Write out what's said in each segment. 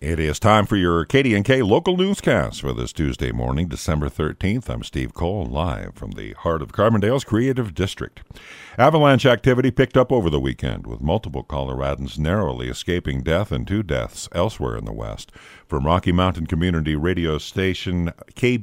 It is time for your KDNK local newscast for this Tuesday morning, December 13th. I'm Steve Cole, live from the heart of Carbondale's Creative District. Avalanche activity picked up over the weekend, with multiple Coloradans narrowly escaping death and 2 deaths elsewhere in the West. From Rocky Mountain Community Radio Station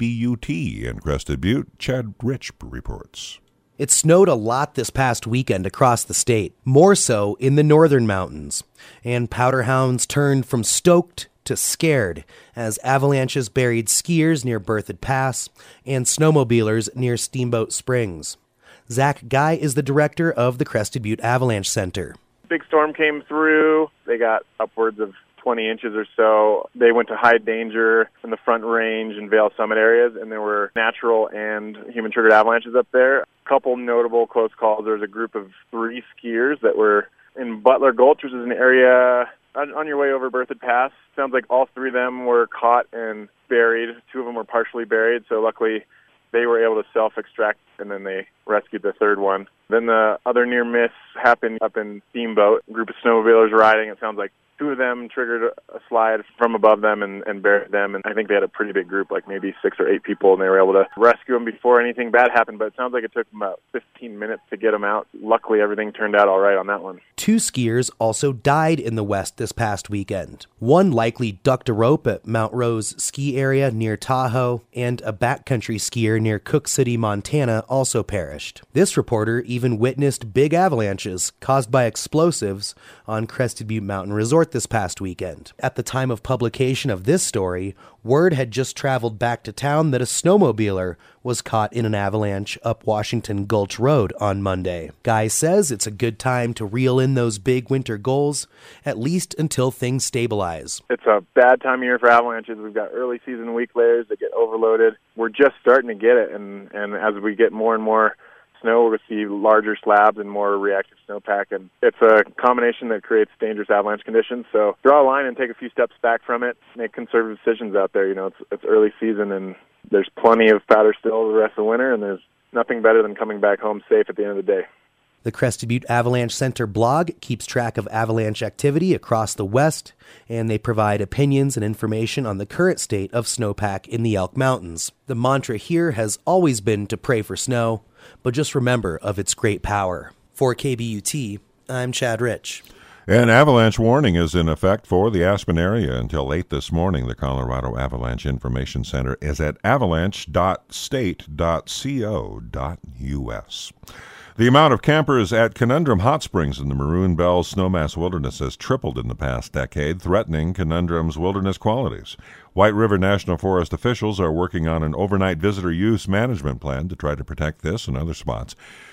KBUT in Crested Butte, Chad Rich reports. It snowed a lot this past weekend across the state, more so in the northern mountains. And powder hounds turned from stoked to scared as avalanches buried skiers near Berthoud Pass and snowmobilers near Steamboat Springs. Zach Guy is the director of the Crested Butte Avalanche Center. Big storm came through. They got upwards of 20 inches or so. They went to high danger in the Front Range and Vail Summit areas, and there were natural and human-triggered avalanches up there. A couple notable close calls. There was a group of 3 skiers that were in Butler Gulch, which is an area on your way over Berthoud Pass. Sounds like all 3 of them were caught and buried. 2 of them were partially buried, so luckily they were able to self-extract, and then they rescued the 3rd one. Then the other near miss happened up in Steamboat. A group of snowmobilers riding. It sounds like 2 of them triggered a slide from above them and buried them, and I think they had a pretty big group, like maybe 6 or 8 people, and they were able to rescue them before anything bad happened, but it sounds like it took them about 15 minutes to get them out. Luckily, everything turned out all right on that one. 2 skiers also died in the West this past weekend. One likely ducked a rope at Mount Rose ski area near Tahoe, and a backcountry skier near Cook City, Montana also perished. This reporter even witnessed big avalanches caused by explosives on Crested Butte Mountain Resort this past weekend. At the time of publication of this story, word had just traveled back to town that a snowmobiler was caught in an avalanche up Washington Gulch Road on Monday. Guy says it's a good time to reel in those big winter goals, at least until things stabilize. It's a bad time of year for avalanches. We've got early season weak layers that get overloaded. We're just starting to get it, and as we get more and more snow, we're going to see larger slabs and more reactive snowpack, and it's a combination that creates dangerous avalanche conditions. So draw a line and take a few steps back from it. Make conservative decisions out there. You know, it's early season, and there's plenty of powder still the rest of the winter, and there's nothing better than coming back home safe at the end of the day. The Crested Butte Avalanche Center blog keeps track of avalanche activity across the West, and they provide opinions and information on the current state of snowpack in the Elk Mountains. The mantra here has always been to pray for snow, but just remember of its great power. For KBUT, I'm Chad Rich. An avalanche warning is in effect for the Aspen area until 8 this morning. The Colorado Avalanche Information Center is at avalanche.state.co.us. The amount of campers at Conundrum Hot Springs in the Maroon Bells Snowmass Wilderness has tripled in the past decade, threatening Conundrum's wilderness qualities. White River National Forest officials are working on an overnight visitor use management plan to try to protect this and other spots.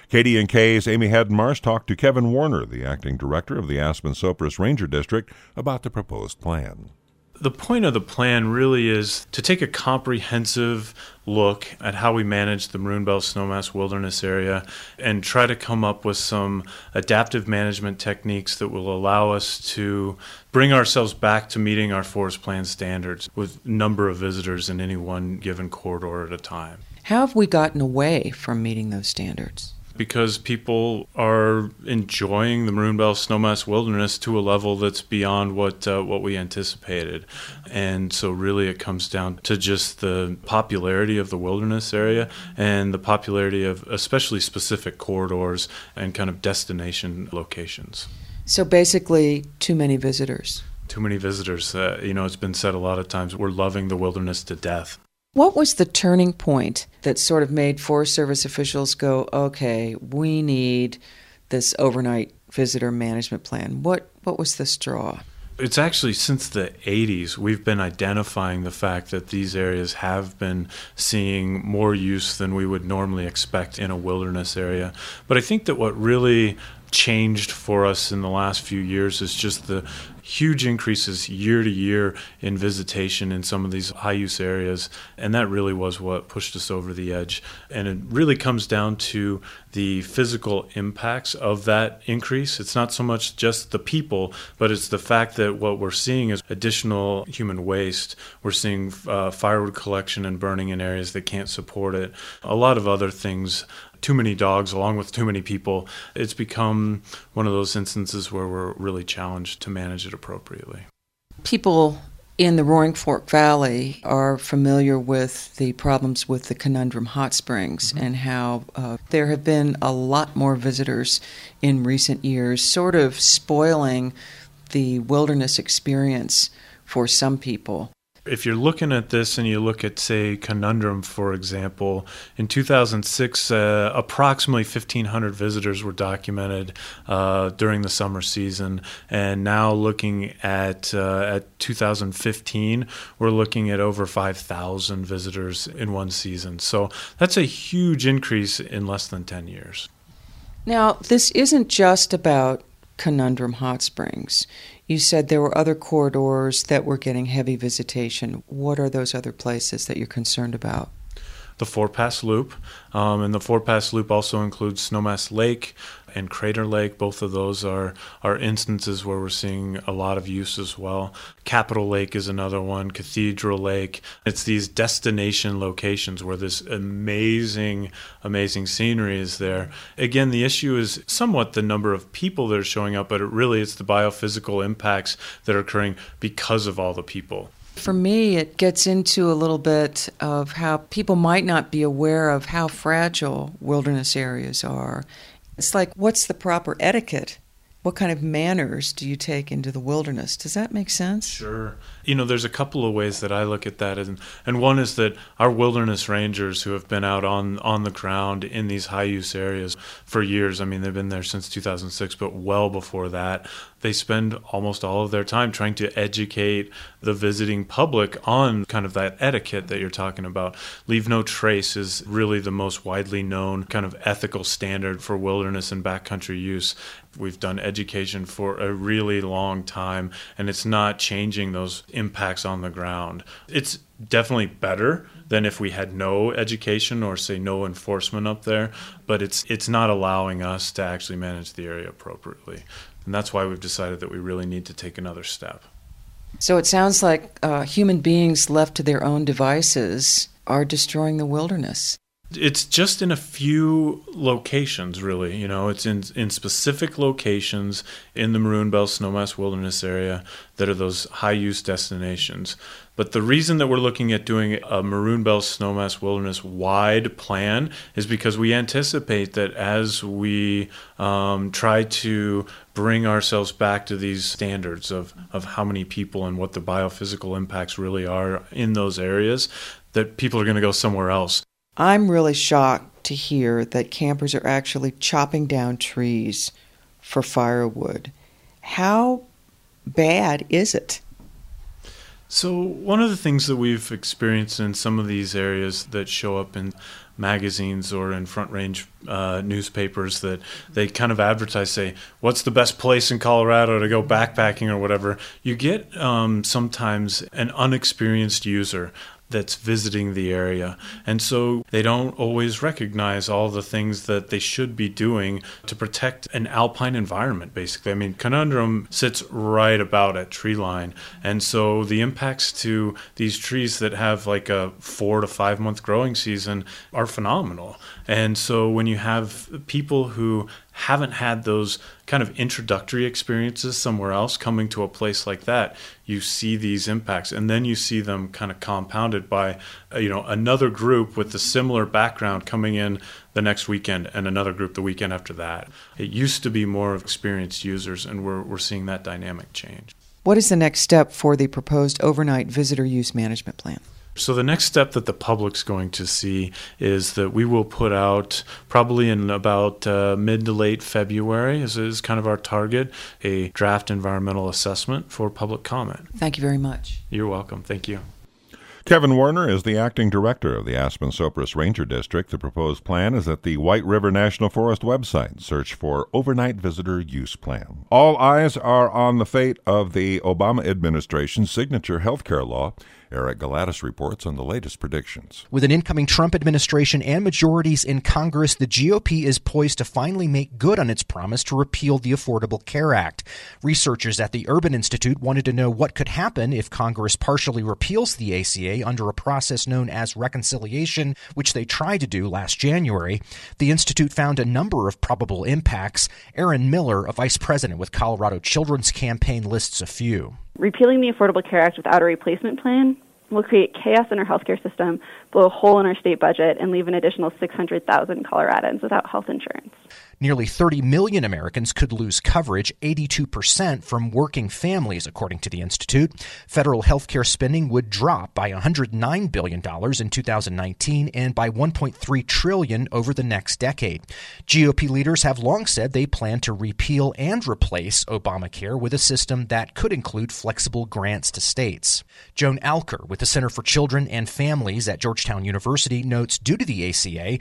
KDNK's Amy Haddon-Marsh talked to Kevin Warner, the acting director of the Aspen-Sopris Ranger District, about the proposed plan. The point of the plan really is to take a comprehensive look at how we manage the Maroon Bells Snowmass Wilderness area and try to come up with some adaptive management techniques that will allow us to bring ourselves back to meeting our forest plan standards with a number of visitors in any one given corridor at a time. How have we gotten away from meeting those standards? Because people are enjoying the Maroon Bells Snowmass Wilderness to a level that's beyond what we anticipated. And so really it comes down to just the popularity of the wilderness area and the popularity of especially specific corridors and kind of destination locations. So basically, too many visitors. Too many visitors. It's been said a lot of times, we're loving the wilderness to death. What was the turning point that sort of made Forest Service officials go, okay, we need this overnight visitor management plan? What was the straw? It's actually since the 80s we've been identifying the fact that these areas have been seeing more use than we would normally expect in a wilderness area. But I think that what really changed for us in the last few years is just the huge increases year to year in visitation in some of these high-use areas, and that really was what pushed us over the edge. And it really comes down to the physical impacts of that increase. It's not so much just the people, but it's the fact that what we're seeing is additional human waste. We're seeing firewood collection and burning in areas that can't support it. A lot of other things. Too many dogs along with too many people. It's become one of those instances where we're really challenged to manage it appropriately. People in the Roaring Fork Valley are familiar with the problems with the Conundrum Hot Springs and how there have been a lot more visitors in recent years, sort of spoiling the wilderness experience for some people. If you're looking at this and you look at, say, Conundrum, for example, in 2006, approximately 1,500 visitors were documented during the summer season. And now looking at 2015, we're looking at over 5,000 visitors in one season. So that's a huge increase in less than 10 years. Now, this isn't just about Conundrum Hot Springs. You said there were other corridors that were getting heavy visitation. What are those other places that you're concerned about? The Four Pass Loop, and the Four Pass Loop also includes Snowmass Lake and Crater Lake. Both of those are instances where we're seeing a lot of use as well. Capitol Lake is another one, Cathedral Lake. It's these destination locations where this amazing scenery is there. Again, the issue is somewhat the number of people that are showing up, but it's the biophysical impacts that are occurring because of all the people. For me, it gets into a little bit of how people might not be aware of how fragile wilderness areas are. It's like, what's the proper etiquette? What kind of manners do you take into the wilderness? Does that make sense? Sure. There's a couple of ways that I look at that. And one is that our wilderness rangers who have been out on the ground in these high-use areas for years, they've been there since 2006, but well before that, they spend almost all of their time trying to educate the visiting public on kind of that etiquette that you're talking about. Leave no trace is really the most widely known kind of ethical standard for wilderness and backcountry use. We've done education for a really long time, and it's not changing those impacts on the ground. It's definitely better than if we had no education or, say, no enforcement up there, but it's not allowing us to actually manage the area appropriately. And that's why we've decided that we really need to take another step. So it sounds like human beings left to their own devices are destroying the wilderness. It's just in a few locations, really. It's in specific locations in the Maroon Bell Snowmass Wilderness area that are those high-use destinations. But the reason that we're looking at doing a Maroon Bell Snowmass Wilderness wide plan is because we anticipate that as we try to bring ourselves back to these standards of how many people and what the biophysical impacts really are in those areas, that people are going to go somewhere else. I'm really shocked to hear that campers are actually chopping down trees for firewood. How bad is it? So one of the things that we've experienced in some of these areas that show up in magazines or in Front Range newspapers that they kind of advertise, say, what's the best place in Colorado to go backpacking or whatever, you get sometimes an unexperienced user that's visiting the area. And so they don't always recognize all the things that they should be doing to protect an alpine environment, basically. Conundrum sits right about at tree line. And so the impacts to these trees that have like a 4 to 5 month growing season are phenomenal. And so when you have people who haven't had those kind of introductory experiences somewhere else coming to a place like that, you see these impacts, and then you see them kind of compounded by another group with a similar background coming in the next weekend and another group the weekend after that. It used to be more of experienced users, and we're seeing that dynamic change. What is the next step for the proposed overnight visitor use management plan? So the next step that the public's going to see is that we will put out, probably in about mid to late February, is kind of our target, a draft environmental assessment for public comment. Thank you very much. You're welcome. Thank you. Kevin Warner is the acting director of the Aspen-Sopris Ranger District. The proposed plan is at the White River National Forest website. Search for Overnight Visitor Use Plan. All eyes are on the fate of the Obama administration's signature health care law. Eric Galatis reports on the latest predictions. With an incoming Trump administration and majorities in Congress, the GOP is poised to finally make good on its promise to repeal the Affordable Care Act. Researchers at the Urban Institute wanted to know what could happen if Congress partially repeals the ACA under a process known as reconciliation, which they tried to do last January. The Institute found a number of probable impacts. Erin Miller, a vice president with Colorado Children's Campaign, lists a few. Repealing the Affordable Care Act without a replacement plan will create chaos in our healthcare system, blow a hole in our state budget, and leave an additional 600,000 Coloradans without health insurance. Nearly 30 million Americans could lose coverage, 82% from working families, according to the Institute. Federal health care spending would drop by $109 billion in 2019 and by $1.3 trillion over the next decade. GOP leaders have long said they plan to repeal and replace Obamacare with a system that could include flexible grants to states. Joan Alker with the Center for Children and Families at Georgetown University notes due to the ACA,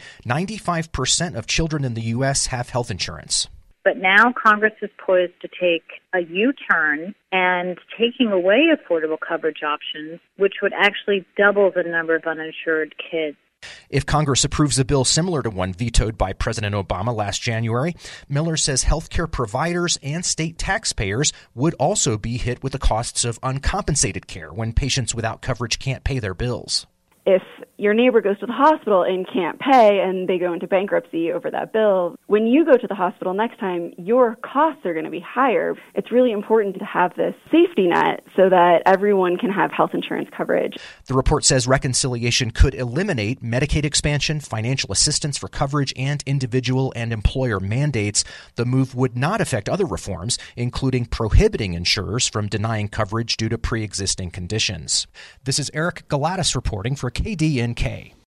95% of children in the U.S. have health insurance. But now Congress is poised to take a U-turn and taking away affordable coverage options, which would actually double the number of uninsured kids. If Congress approves a bill similar to one vetoed by President Obama last January, Miller says healthcare providers and state taxpayers would also be hit with the costs of uncompensated care when patients without coverage can't pay their bills. If your neighbor goes to the hospital and can't pay and they go into bankruptcy over that bill, when you go to the hospital next time, your costs are going to be higher. It's really important to have this safety net so that everyone can have health insurance coverage. The report says reconciliation could eliminate Medicaid expansion, financial assistance for coverage, and individual and employer mandates. The move would not affect other reforms, including prohibiting insurers from denying coverage due to pre-existing conditions. This is Eric Galatis reporting for KDNK.